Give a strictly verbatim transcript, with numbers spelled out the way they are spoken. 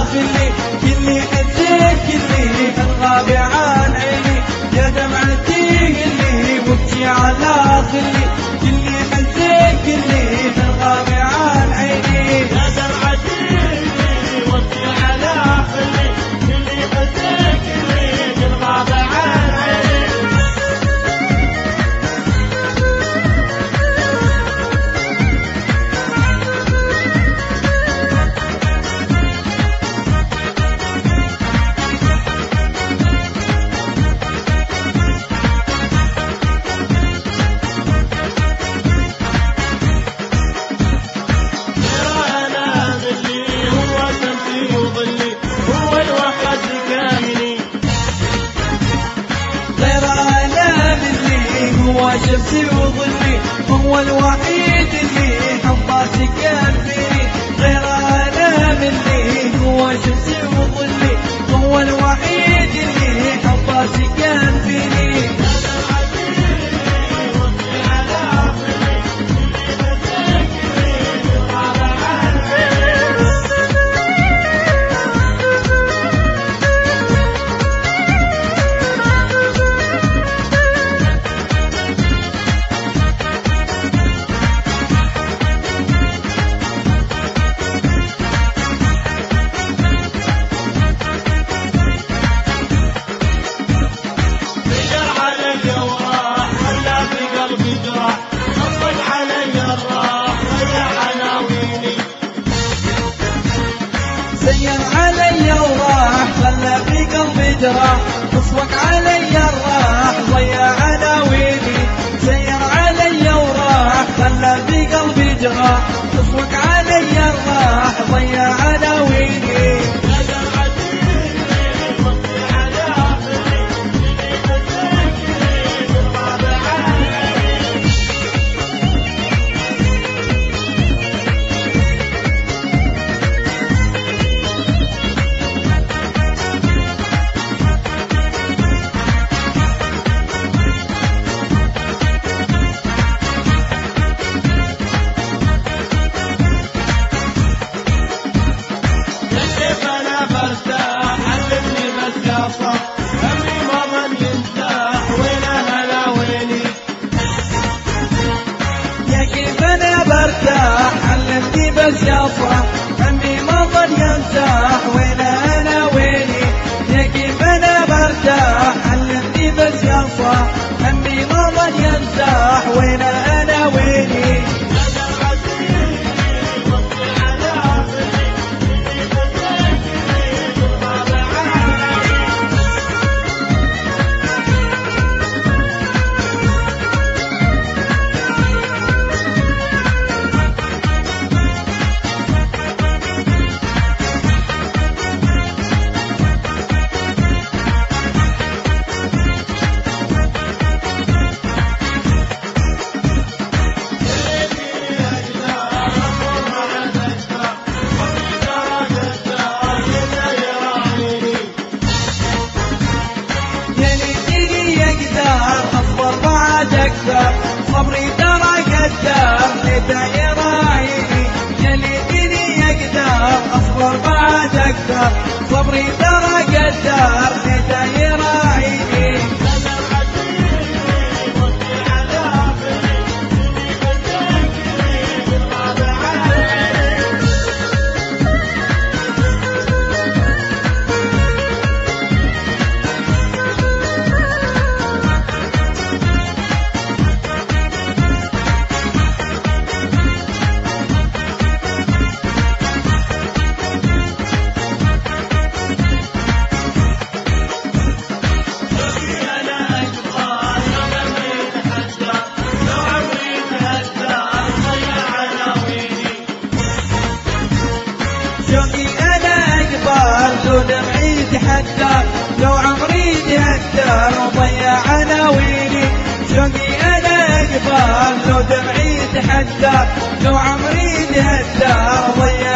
خلي كلي حزين كلي الغاب عن عيني يا دمعتي اللي وابكي على خلي كلي حزين كلي الغاب عن عيني يا دمعتي اللي وابكي على خلي كلي حزين كلي الغاب عن عيني. هو شمسي وظلي هو الوحيد اللي حبه سكن فيني غير انا مني هو شمسي وظلي هو الوحيد اللي حبه سكن فيني سير علي وراح خلى في قلبي جراح تصفق علي الراح ضيع عناويني سير علي وراح خلى في قلبي جراح تصفق علي الراح ضيع عناويني علمني بس يا صاح عمي ما ظل يمسح وين انا ويني يا كيف انا برتاح علمني بس يا صاح عمي ما ظل يمسح وين انا ويني أكثر صبري ترى قدام ليته يراعيني يا ليتني يقدر أصبر بعد أكثر صبري ترى قدام ليته يراعيني لو دمعي تحدر لو عمري تهدر وضيع عناويني شوقي انا اقبل لو دمعي تحدر لو عمري تهدر وضيع